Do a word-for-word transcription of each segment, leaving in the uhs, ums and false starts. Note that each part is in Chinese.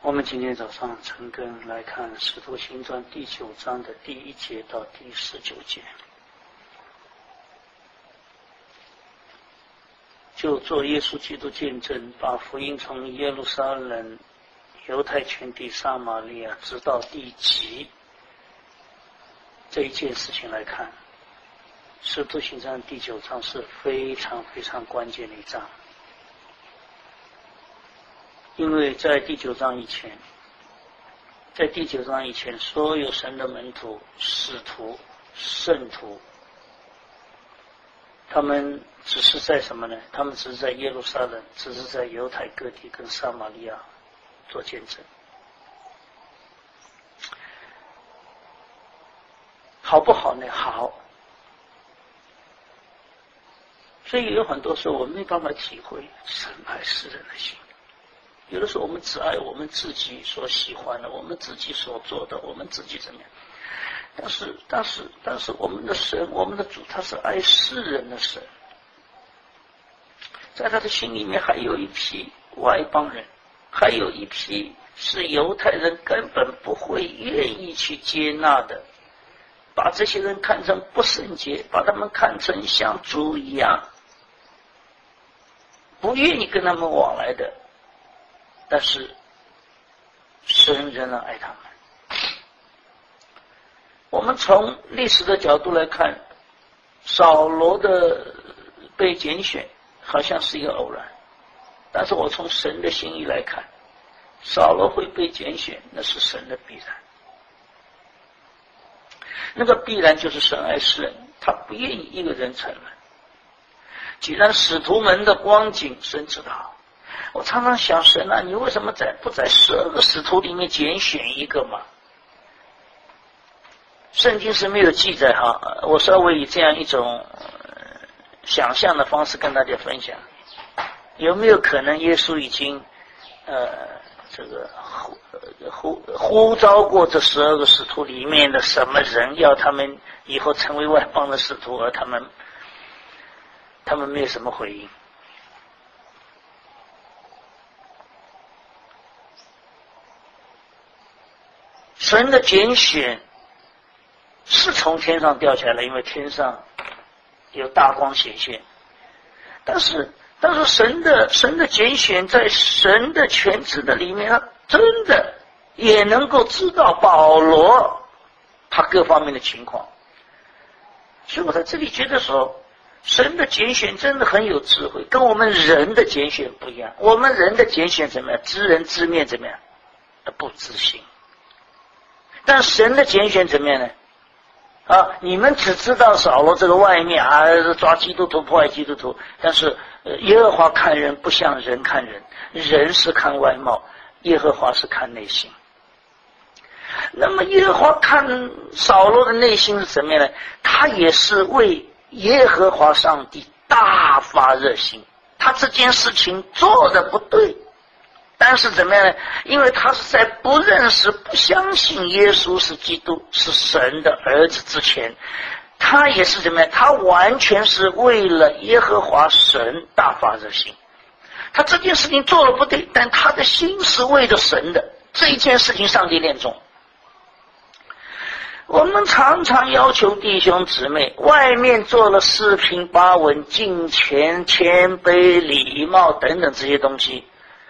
我们今天早上陈根来看《使徒行传》第九章的第一节到第十九节，就做耶稣基督见证，把福音从耶路撒冷、犹太全地、撒玛利亚直到地极这一件事情来看，《使徒行传》第九章是非常非常关键的一章。因为在第九章以前，在第九章以前，所有神的门徒、使徒、圣徒，他们只是在什么呢？他们只是在耶路撒冷，只是在犹太各地跟撒玛利亚做见证。好不好呢？好。所以有很多时候我们没办法体会神爱世人的心。有的时候我们只爱我们自己所喜欢的，我们自己所做的，我们自己怎么样？但是，但是，但是，我们的神，我们的主，他是爱世人的神，在他的心里面还有一批外邦人，还有一批是犹太人根本不会愿意去接纳的，把这些人看成不圣洁，把他们看成像猪一样，不愿意跟他们往来的。但是神仍然爱他们。我们从历史的角度来看，扫罗的被拣选好像是一个偶然，但是我从神的心意来看，扫罗会被拣选，那是神的必然。那个必然就是神爱世人，他不愿意一个人沉沦。既然使徒们的光景神知道，我常常想，神啊，你为什么在不在十二个使徒里面拣选一个嘛？圣经是没有记载哈，我稍微以这样一种想象的方式跟大家分享，有没有可能耶稣已经呃这个呼呼呼召过这十二个使徒里面的什么人，要他们以后成为外邦的使徒，而他们他们没有什么回应？神的拣选是从天上掉下来，因为天上有大光显现。但是，但是神的神的拣选在神的全知的里面，他真的也能够知道保罗他各方面的情况。所以我在这里觉得说，神的拣选真的很有智慧，跟我们人的拣选不一样。我们人的拣选怎么样？知人知面怎么样？不知心。但神的拣选怎么样呢？啊，你们只知道扫罗这个外面啊，抓基督徒破坏基督徒，但是、呃、耶和华看人不像人看人，人是看外貌，耶和华是看内心。那么耶和华看扫罗的内心是怎么样呢？他也是为耶和华上帝大发热心，他这件事情做的不对，但是怎么样呢？因为他是在不认识、不相信耶稣是基督、是神的儿子之前，他也是怎么样？他完全是为了耶和华神大发热心。他这件事情做了不对，但他的心是为着神的。这一件事情上帝念重。我们常常要求弟兄姊妹，外面做了四平八稳、敬虔、谦卑、礼貌等等这些东西，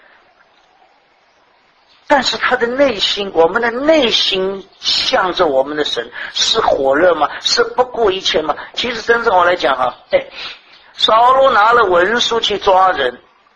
但是他的内心，我们的内心向着我们的神，是火热吗？是不顾一切吗？其实真正我来讲哈，哎，扫罗拿了文书去抓人，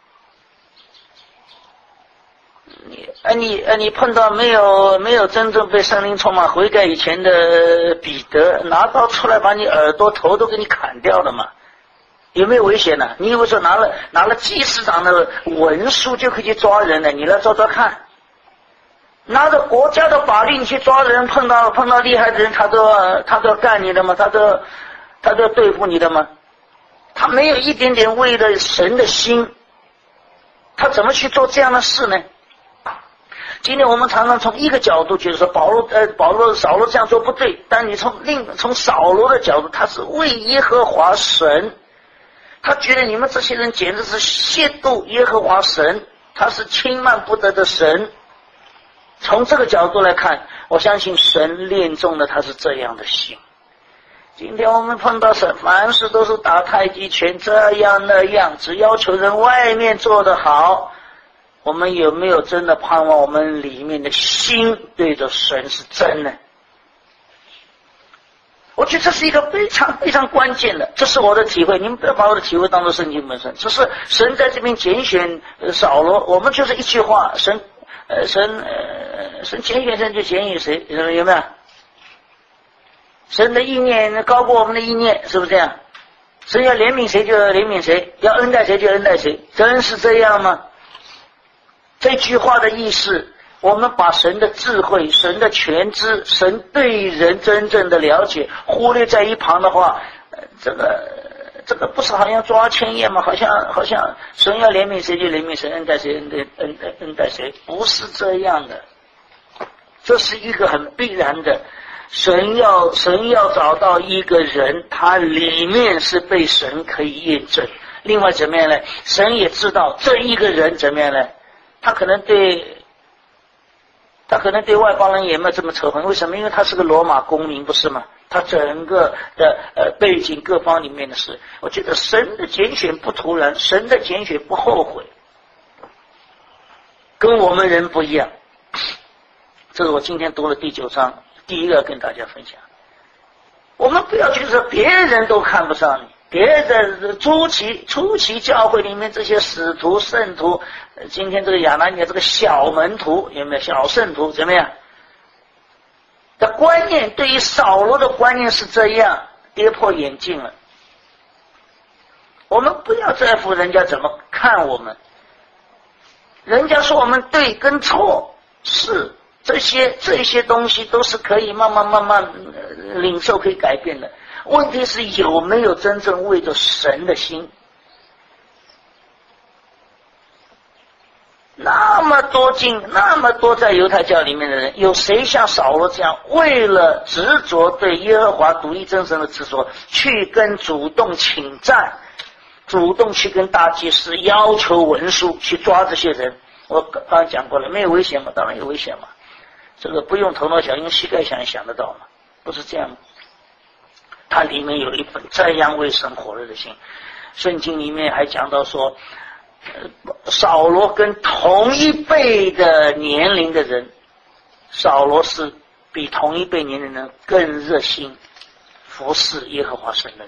你哎你哎你碰到没有没有真正被圣灵充满悔改以前的彼得，拿刀出来把你耳朵头都给你砍掉了嘛？有没有危险呢？你以为说拿了拿了祭司长的文书就可以去抓人呢？你来抓抓看。拿着国家的法律你去抓人，碰到碰到厉害的人，他都要他都要干你的吗？他都他都要对付你的吗？他没有一点点为了神的心，他怎么去做这样的事呢？今天我们常常从一个角度觉得说保罗呃保罗扫罗这样做不对，但你从另从扫罗的角度，他是为耶和华神，他觉得你们这些人简直是亵渎耶和华神，他是轻慢不得的神。 从这个角度来看，我相信神恋中的他是这样的心。今天我们碰到神，凡事都是打太极拳，这样那样，只要求人外面做得好，我们有没有真的盼望我们里面的心对着神是真的？我觉得这是一个非常非常关键的，这是我的体会，你们不要把我的体会当作圣经本身。只是神在这边拣选扫罗，我们就是一句话，神呃神呃神拣选谁就拣选谁，有没有？神的意念高过我们的意念，是不是这样？神要怜悯谁就要怜悯谁，要恩待谁就恩待谁，真是这样吗？这句话的意思，我们把神的智慧、神的全知、神对人真正的了解忽略在一旁的话，呃、这个这个不是好像抓千叶吗？好像好像神要怜悯谁就怜悯谁，恩待谁恩待恩待恩待谁，不是这样的。这是一个很必然的。神要神要找到一个人，他里面是被神可以验证。另外怎么样呢？神也知道这一个人怎么样呢？他可能对他可能对外邦人也没有这么仇恨，为什么？因为他是个罗马公民，不是吗？他整个的呃背景各方里面的事，我觉得神的拣选不突然，神的拣选不后悔，跟我们人不一样。这是我今天读了第九章第一个跟大家分享。我们不要觉得别人都看不上你，别的初期初期教会里面这些使徒圣徒，今天这个亚拿尼亚这个小门徒有没有？小圣徒怎么样的观念？对于扫罗的观念是这样，跌破眼镜了。我们不要在乎人家怎么看我们，人家说我们对跟错是这些这些东西都是可以慢慢慢慢、呃、领受可以改变的。问题是有没有真正为着神的心？那么多经，那么多在犹太教里面的人，有谁像扫罗这样为了执着对耶和华独一真神的执着，去跟主动请战，主动去跟大祭司要求文书去抓这些人？我刚刚讲过了，没有危险吗？当然有危险嘛。这个不用头脑想，用膝盖想也想得到嘛，不是这样吗？它里面有一份这样为神火热的心。圣经里面还讲到说，呃、扫罗跟同一辈的年龄的人，扫罗是比同一辈年龄的人更热心服侍耶和华神的人。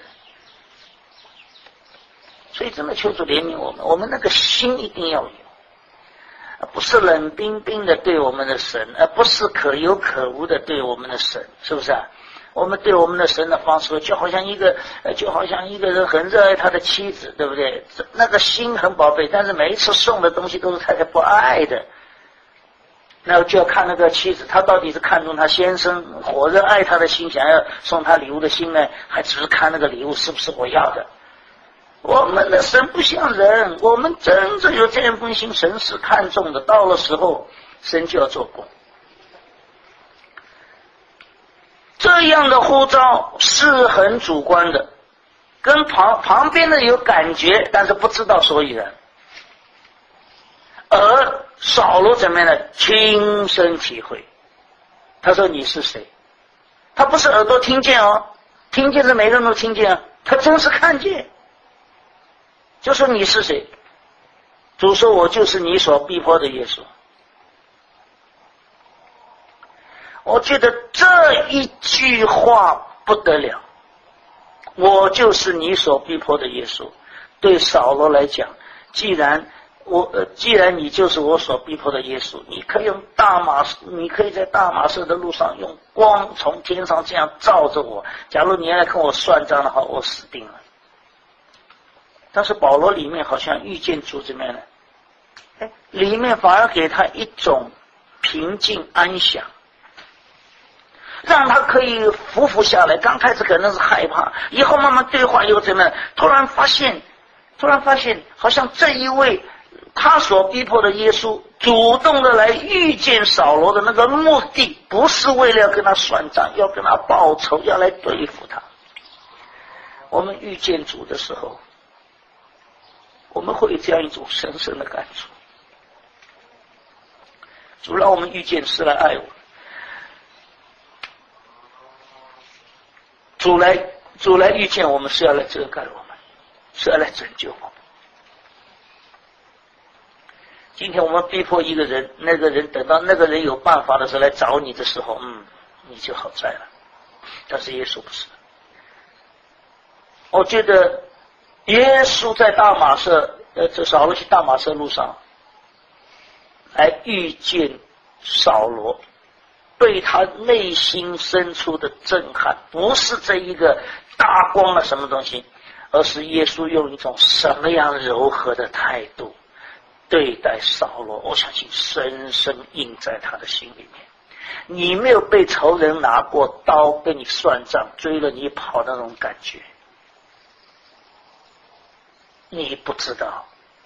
所以真的求主怜悯我们，我们那个心一定要有，不是冷冰冰的对我们的神，而不是可有可无的对我们的神，是不是啊？我们对我们的神的方式，就好像一个，就好像一个人很热爱他的妻子，对不对？那个心很宝贝，但是每一次送的东西都是太太不爱的，那就要看那个妻子，她到底是看中她先生火热爱他的心，想要送他礼物的心呢，还只是看那个礼物是不是我要的？我们的神不像人，我们真正有这样份心，神是看重的，到了时候神就要做工。这样的呼召是很主观的，跟旁旁边的有感觉，但是不知道所以然。而扫罗怎么样呢？亲身体会。他说你是谁？他不是耳朵听见哦，听见是每个人都听见啊，他真是看见。就说你是谁？主说我就是你所逼迫的耶稣。我觉得这一句话不得了，我就是你所逼迫的耶稣。对扫罗来讲，既然我呃，既然你就是我所逼迫的耶稣，你可以用大马士，你可以在大马士的路上用光从天上这样照着我。假如你要来跟我算账的话，我死定了。但是保罗里面好像遇见主怎么样呢？哎，里面反而给他一种平静安详，让他可以服服下来。刚开始可能是害怕，以后慢慢对话又怎么样？突然发现，突然发现，好像这一位他所逼迫的耶稣，主动的来遇见扫罗的那个目的，不是为了要跟他算账，要跟他报仇，要来对付他。我们遇见主的时候，我们会有这样一种深深的感触。 主让我们遇见是来爱我，主来主来遇见我们是要来遮盖我们，是要来拯救我们。今天我们逼迫一个人，那个人等到那个人有办法的时候来找你的时候，嗯，你就好在了。但是耶稣不是。我觉得耶稣在大马色，呃，这扫罗去大马色路上来遇见扫罗，对他内心深处的震撼，不是这一个大光了什么东西，而是耶稣用一种什么样柔和的态度对待扫罗，我相信深深印在他的心里面。你没有被仇人拿过刀跟你算账，追了你跑那种感觉，你不知道。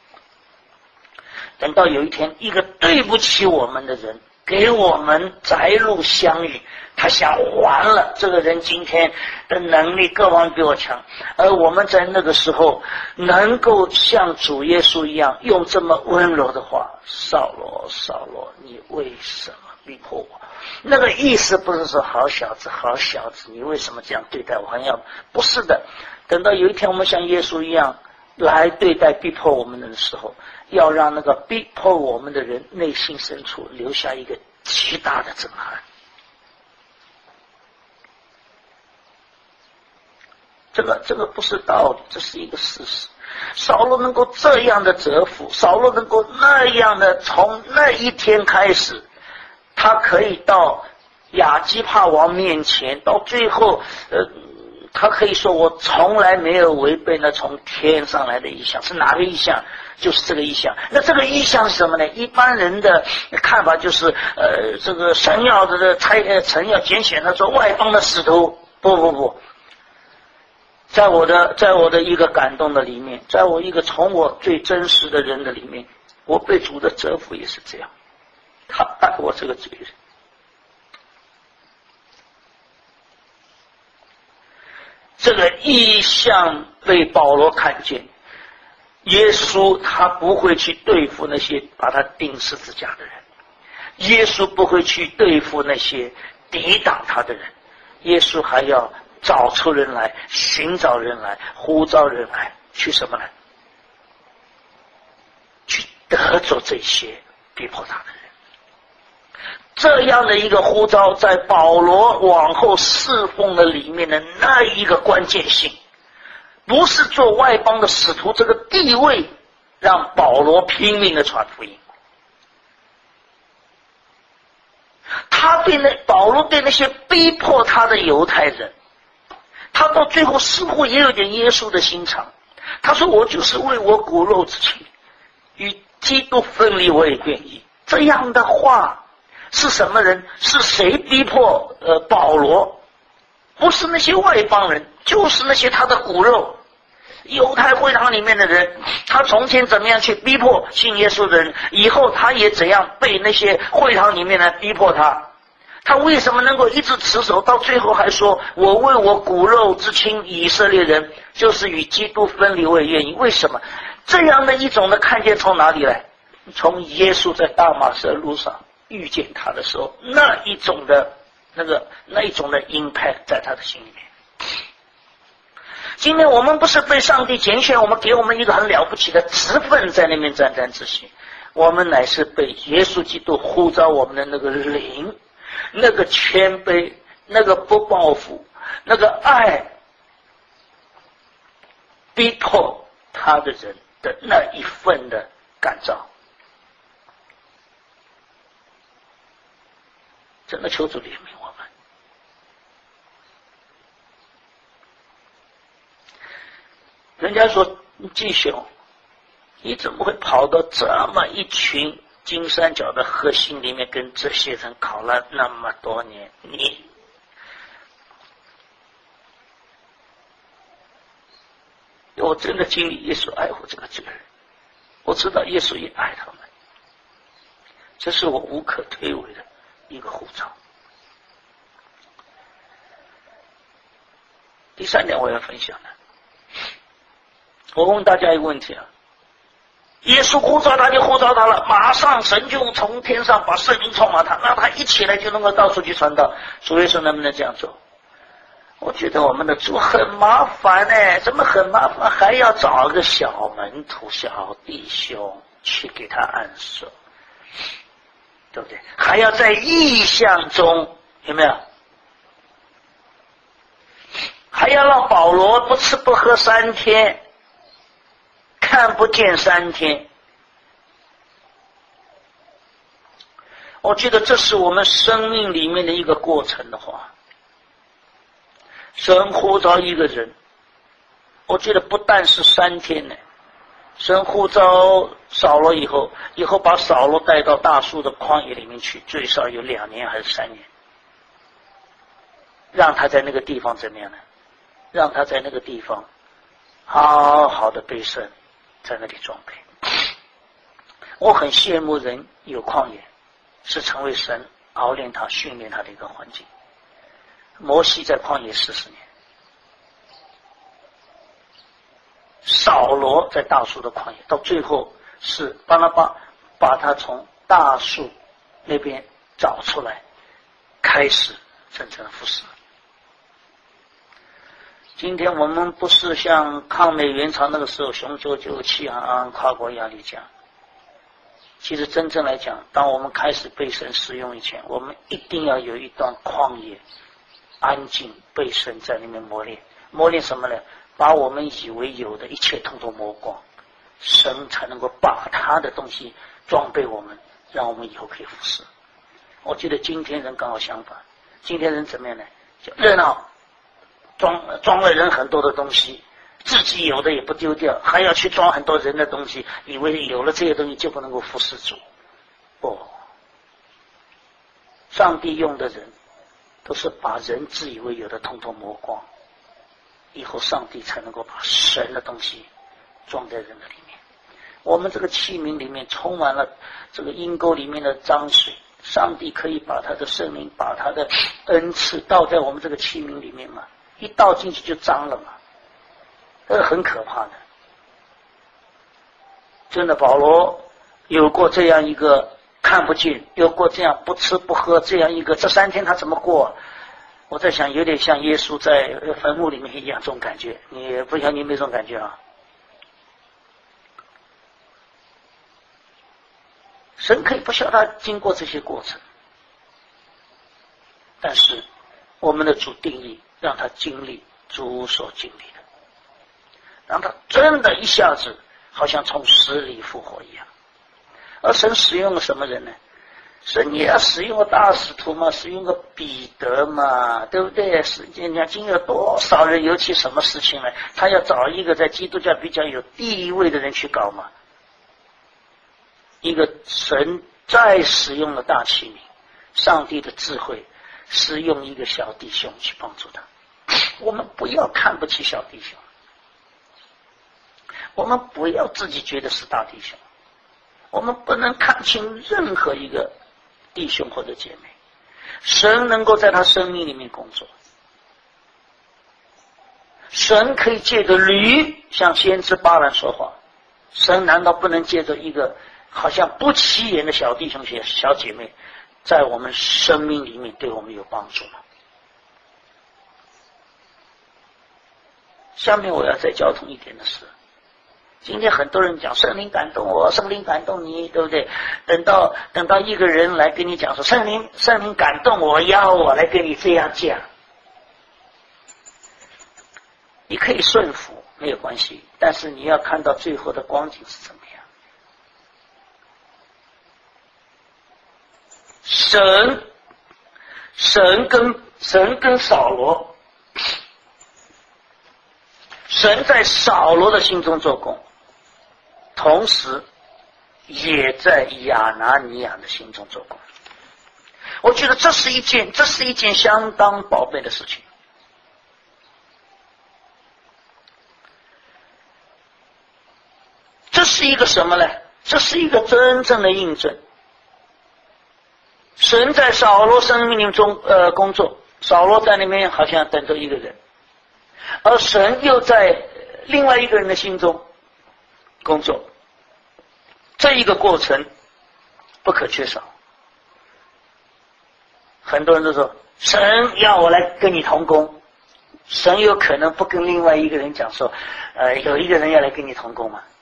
等到有一天一个对不起我们的人给我们窄路相遇，他想完了，这个人今天的能力各方面比我强，而我们在那个时候能够像主耶稣一样用这么温柔的话，扫罗扫罗，你为什么逼迫我？那个意思不是说好小子好小子，你为什么这样对待我？好像不是的。等到有一天我们像耶稣一样来对待逼迫我们的时候，要让那个逼迫我们的人内心深处留下一个极大的震撼。这个这个不是道理，这是一个事实。扫罗能够这样的折服，扫罗能够那样的从那一天开始，他可以到亚基帕王面前，到最后呃他可以说我从来没有违背那从天上来的意象。是哪个意象？就是这个意象。那这个意象是什么呢？一般人的看法就是呃这个神要的差呃神要拣选他做外邦的使徒。不不不，在我的在我的一个感动的里面，在我一个从我最真实的人的里面，我被主的折服也是这样。他爱我这个罪人。这个意象被保罗看见，耶稣他不会去对付那些把他钉十字架的人，耶稣不会去对付那些抵挡他的人，耶稣还要找出人来，寻找人来，呼召人来，去什么呢？去得着这些逼迫他的人。这样的一个呼召在保罗往后侍奉的里面的那一个关键性，不是做外邦的使徒这个地位让保罗拼命的传福音，他对那保罗对那些逼迫他的犹太人，他到最后似乎也有点耶稣的心肠。他说我就是为我骨肉之亲与基督分离，我也愿意。这样的话是什么人？是谁逼迫呃保罗？不是那些外邦人，就是那些他的骨肉。犹太会堂里面的人，他从前怎么样去逼迫信耶稣的人，以后他也怎样被那些会堂里面来逼迫他。他为什么能够一直持守，到最后还说我为我骨肉之亲以色列人，就是与基督分离我也愿意？为什么？这样的一种的看见从哪里来？从耶稣在大马色路上遇见他的时候，那一种的那个那一种的 impact 在他的心里面。今天我们不是被上帝拣选，我们给我们一个很了不起的职分在那边沾沾自喜，我们乃是被耶稣基督呼召我们的那个灵，那个谦卑，那个不报复，那个爱逼迫他的人的那一份的感召。真的求主怜悯我们。人家说季雄，你怎么会跑到这么一群金三角的核心里面，跟这些人考了那么多年？你我真的经历耶稣爱护这个罪人，我知道耶稣也爱他们，这是我无可推诿的一个护照。第三点我要分享的，我问大家一个问题啊， 耶稣呼召他就呼召他了，马上神就从天上把圣灵充满他，让他一起来就能够到处去传道。主耶稣能不能这样做？我觉得我们的主很麻烦哎，怎么很麻烦？还要找个小门徒、小弟兄去给他按手，对不对？还要在异象中，有没有？还要让保罗不吃不喝三天，看不见三天。我觉得这是我们生命里面的一个过程的话，神呼召一个人，我觉得不但是三天呢，神呼召扫罗以后，以后把扫罗带到大树的旷野里面去，最少有两年还是三年，让他在那个地方怎么样呢？让他在那个地方好好的被神在那里装备。我很羡慕人有旷野，是成为神熬炼他、训练他的一个环境。摩西在旷野四十年，扫罗在大树的旷野，到最后是巴拿巴把他从大树那边找出来，开始真正的服侍。今天我们不是像抗美援朝那个时候雄赳赳气昂昂跨国压力讲，其实真正来讲，当我们开始被神使用以前，我们一定要有一段旷野安静，被神在里面磨练。磨练什么呢？把我们以为有的一切统统磨光，神才能够把他的东西装备我们，让我们以后可以服侍。我觉得今天人刚好相反，今天人怎么样呢？就热闹，装装了人很多的东西，自己有的也不丢掉，还要去装很多人的东西，以为有了这些东西就不能够服侍主。哦，上帝用的人都是把人自以为有的统统磨光，以后上帝才能够把神的东西装在人的里面。我们这个器皿里面充满了这个阴沟里面的脏水，上帝可以把他的圣灵、把他的恩赐倒在我们这个器皿里面嘛？一倒进去就脏了嘛，这是很可怕的。真的，保罗有过这样一个看不见，有过这样不吃不喝这样一个，这三天他怎么过？我在想，有点像耶稣在坟墓里面一样，这种感觉。你不像你没这种感觉啊？神可以不需要他经过这些过程，但是我们的主定义让他经历主所经历的，让他真的一下子好像从死里复活一样。而神使用了什么人呢？神也要使用个大使徒嘛，使用个彼得嘛，对不对？世界上今有多少人，尤其什么事情呢？他要找一个在基督教比较有地位的人去搞嘛。一个神再使用了大器皿，上帝的智慧是用一个小弟兄去帮助他。我们不要看不起小弟兄，我们不要自己觉得是大弟兄，我们不能看清任何一个弟兄或者姐妹。神能够在他生命里面工作，神可以借着驴向先知巴兰说话，神难道不能借着一个好像不起眼的小弟兄小姐妹在我们生命里面对我们有帮助吗？下面我要再交通一点的是，今天很多人讲圣灵感动我，圣灵感动你，对不对？等到等到一个人来跟你讲说圣灵圣灵感动我，要我来跟你这样讲，你可以顺服没有关系，但是你要看到最后的光景是怎么样。神神跟神跟扫罗，神在扫罗的心中做工，同时也在亚拿尼亚的心中做工。我觉得这是一件这是一件相当宝贝的事情。这是一个什么呢？这是一个真正的印证。神在扫罗生命中呃工作，扫罗在那边好像等着一个人，而神又在另外一个人的心中工作。 这一个过程不可缺少。很多人都说神要我来跟你同工，神有可能不跟另外一个人讲说呃，有一个人要来跟你同工吗？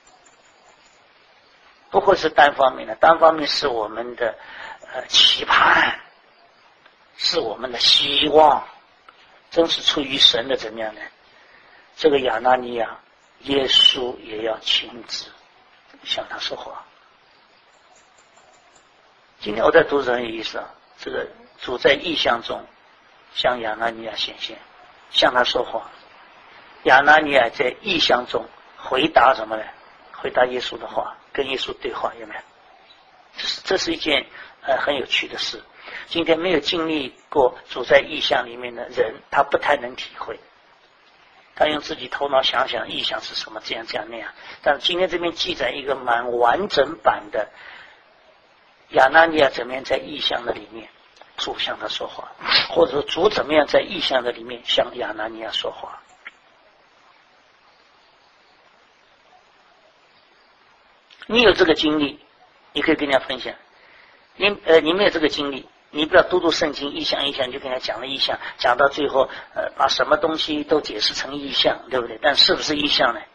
不会是单方面的，单方面是我们的呃期盼，是我们的希望，真是出于神的怎么样呢？这个亚拿尼亚，耶稣也要亲自向他说话。今天我在读这很有意思啊，这个主在异象中向亚拿尼亚显现，向他说话。亚拿尼亚在异象中回答什么呢？回答耶稣的话，跟耶稣对话，有没有？这是这是一件呃很有趣的事。今天没有经历过主在异象里面的人，他不太能体会。他用自己头脑想想异象是什么，这样这样那样。但是今天这边记载一个蛮完整版的亚拿尼亚怎么样在异象的里面主向他说话，或者说主怎么样在异象的里面向亚拿尼亚说话。你有这个经历，你可以跟人家分享。你呃，你没有这个经历，你不要读读圣经，异象异象就跟人家讲了异象，讲到最后，呃，把什么东西都解释成异象，对不对？但是不是异象呢？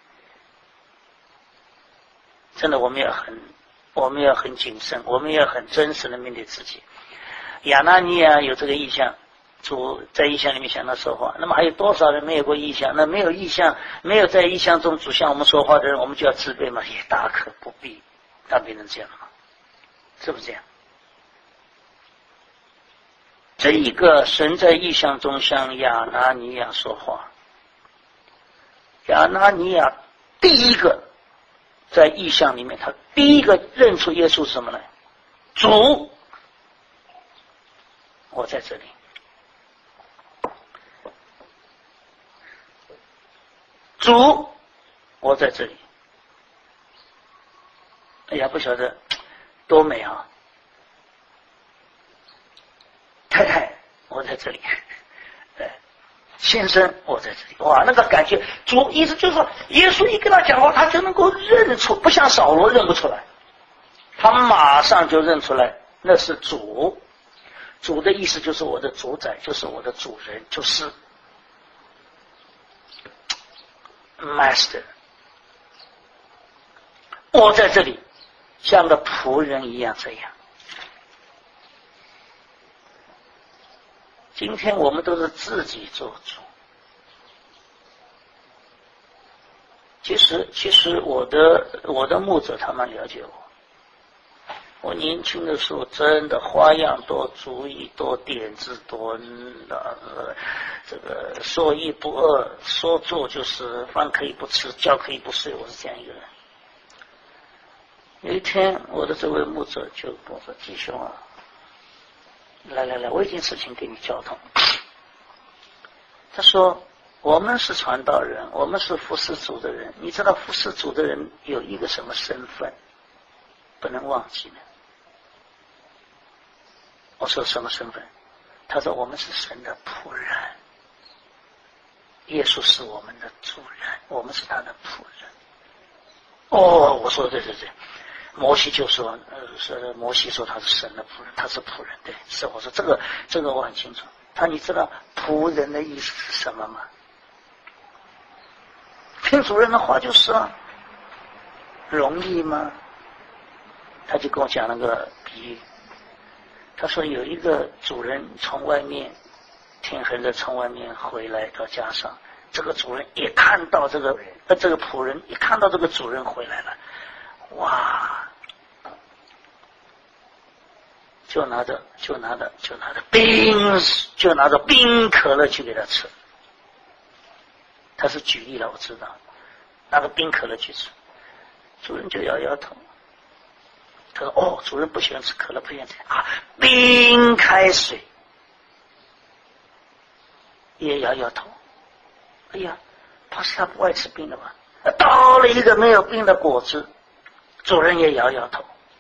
真的，我们要很，我们要很谨慎，我们要很真实的面对自己。亚拿尼亚有这个异象，主在异象里面向他说话。那么还有多少人没有过异象？那没有异象，没有在异象中主向我们说话的人，我们就要自卑吗？也大可不必，他变成这样吗？是不是这样？这一个神在异象中向亚拿尼亚说话，亚拿尼亚第一个在异象里面，他第一个认出耶稣是什么呢？主，我在这里。主，我在这里。哎呀，不晓得多美啊！太太，我在这里。对，先生，我在这里。哇，那个感觉，主意思就是说，耶稣一跟他讲话，他就能够认出，不像扫罗认不出来，他马上就认出来，那是主。主的意思就是我的主宰，就是我的主人，就是 master。我在这里，像个仆人一样这样。今天我们都是自己做主。其实，其实我的我的牧者他们了解我。我年轻的时候真的花样多，主意多，点子多，呃，这个说一不二，说做就是饭可以不吃，觉可以不睡，我是这样一个人。有一天，我的这位牧者就跟我说：“弟兄啊，来来来，我有一件事情给你交通。”他说：“我们是传道人，我们是服侍主的人。你知道服侍主的人有一个什么身份，不能忘记呢？”我说：“什么身份？”他说：“我们是神的仆人，耶稣是我们的主人，我们是他的仆人。”哦，我说对对对。摩西就说，呃，是摩西说他是神的仆人，他是仆人，对，是我说这个这个我很清楚。他你知道仆人的意思是什么吗？听主人的话就是啊，容易吗？他就跟我讲那个比喻，他说有一个主人从外面天很热，从外面回来到家上，这个主人一看到这个呃这个仆人一看到这个主人回来了，哇！就拿着就拿着就拿着冰就拿着冰可乐去给他吃。他是举例了，我知道，拿个冰可乐去吃，主人就摇摇头。他说：“哦，主人不喜欢吃可乐，不喜欢吃啊，冰开水。”也摇摇头。哎呀，怕是他不爱吃冰的吧？倒了一个没有冰的果汁，主人也摇摇头。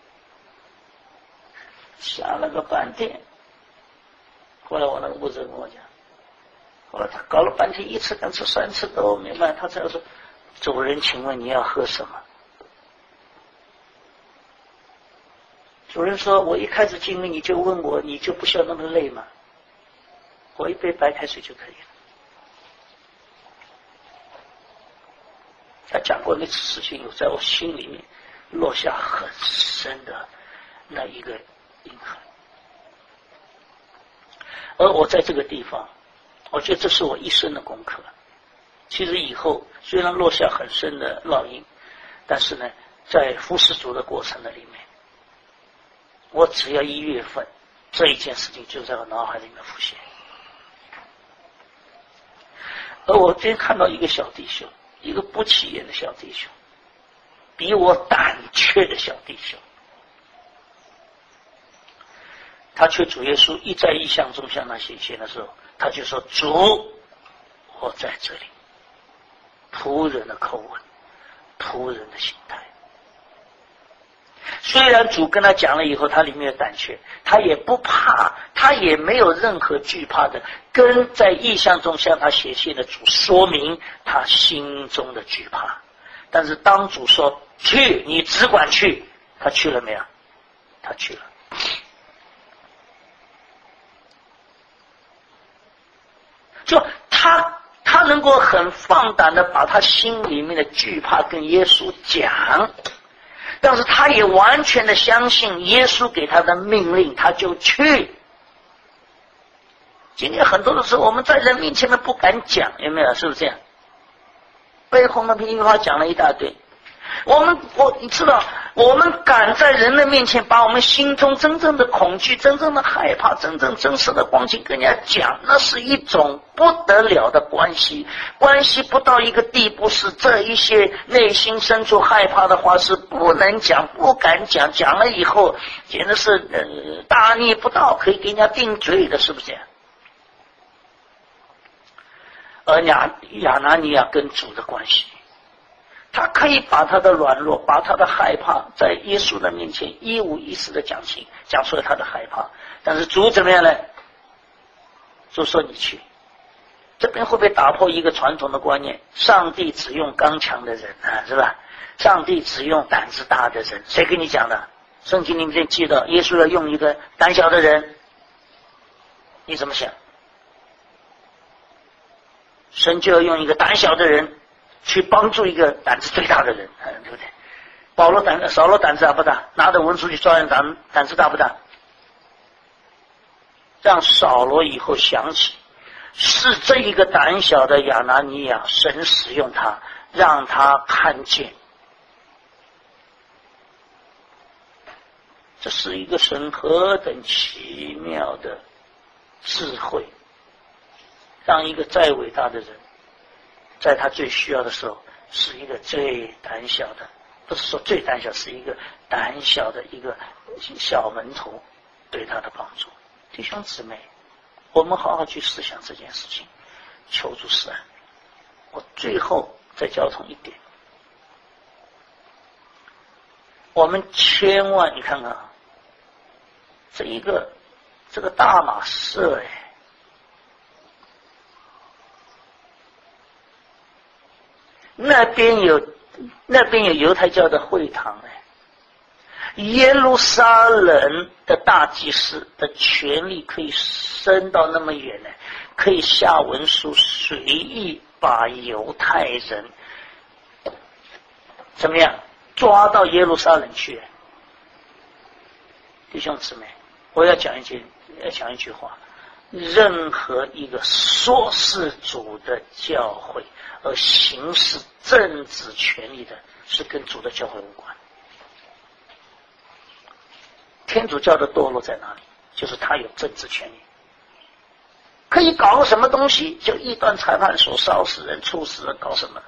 想了个半天，后来我那个牧者跟我讲，后来他搞了半天，一次两次三次都没办法，他才说：“主人，请问你要喝什么？” 主人说，我一开始进来你就问我，你就不需要那么累吗？我一杯白开水就可以了。他讲过那次事情，有在我心里面落下很深的那一个印痕。而我在这个地方，我觉得这是我一生的功课。其实以后虽然落下很深的烙印，但是呢，在服侍主的过程的里面，我只要一月份，这一件事情就在我脑海里面浮现。而我今天看到一个小弟兄，一个不起眼的小弟兄，比我胆怯的小弟兄，他却主耶稣一在异象中向他显现的时候，他就说：“主，我在这里。”仆人的口吻，仆人的心态。虽然主跟他讲了以后，他里面有胆怯，他也不怕，他也没有任何惧怕的，跟在异象中向他显现的主说明他心中的惧怕。但是当主说去，你只管去，他去了没有？他去了。就他他能够很放胆的把他心里面的惧怕跟耶稣讲，但是他也完全的相信耶稣给他的命令，他就去。今天很多的时候我们在人面前呢不敢讲，有没有？是不是这样？背后那噼里啪啦讲了一大堆，我们我你知道，我们敢在人的面前把我们心中真正的恐惧、真正的害怕、真正真实的光景跟人家讲，那是一种不得了的关系。关系不到一个地步，是这一些内心深处害怕的话是不能讲、不敢讲，讲了以后简直是呃大逆不道，可以给人家定罪的，是不是这样？而亚亚拿尼亚跟主的关系，他可以把他的软弱，把他的害怕在耶稣的面前一五一十的讲清，讲出了他的害怕。但是主怎么样呢？主说你去。这边会不会打破一个传统的观念？上帝只用刚强的人啊，是吧？上帝只用胆子大的人。谁跟你讲的？圣经里面记得耶稣要用一个胆小的人，你怎么想？神就要用一个胆小的人去帮助一个胆子最大的人，对不对？保罗胆扫罗胆子大不大？拿着文书去抓人，胆胆子大不大？让扫罗以后想起，是这一个胆小的亚拿尼亚，神使用他，让他看见。这是一个神何等奇妙的智慧，让一个再伟大的人，在他最需要的时候，是一个最胆小的，不是说最胆小，是一个胆小的一个小门徒对他的帮助。弟兄姊妹，我们好好去思想这件事情，求助施恩。我最后再交通一点，我们千万你看看啊，这一个这个大马士哎。那边有那边有犹太教的会堂哎，耶路撒冷的大祭司的权力可以伸到那么远呢，可以下文书随意把犹太人怎么样抓到耶路撒冷去。弟兄姊妹，我要讲一句要讲一句话，任何一个说是主的教会而行使政治权力的，是跟主的教会无关。天主教的堕落在哪里？就是他有政治权力，可以搞个什么东西，就异端裁判所烧死人、处死人，搞什么？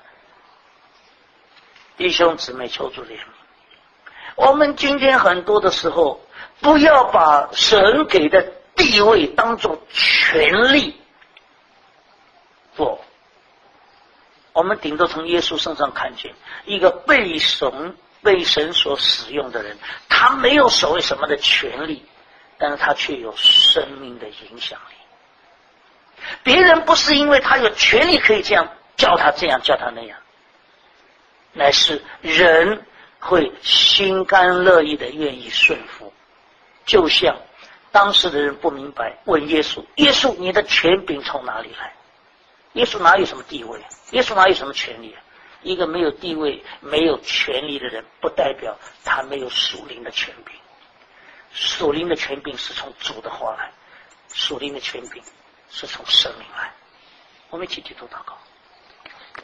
弟兄姊妹，求主怜悯。我们今天很多的时候，不要把神给的地位当作权力，不，我们顶多从耶稣身上看见一个被神被神所使用的人，他没有所谓什么的权利，但是他却有生命的影响力。别人不是因为他有权利可以这样叫他这样叫他那样，乃是人会心甘乐意的愿意顺服， 就像当时的人不明白，问耶稣：耶稣，你的权柄从哪里来？耶稣哪有什么地位？耶稣哪有什么权利？一个没有地位、没有权利的人，不代表他没有属灵的权柄。属灵的权柄是从主的话来，属灵的权柄是从生命来。我们一起低头祷告。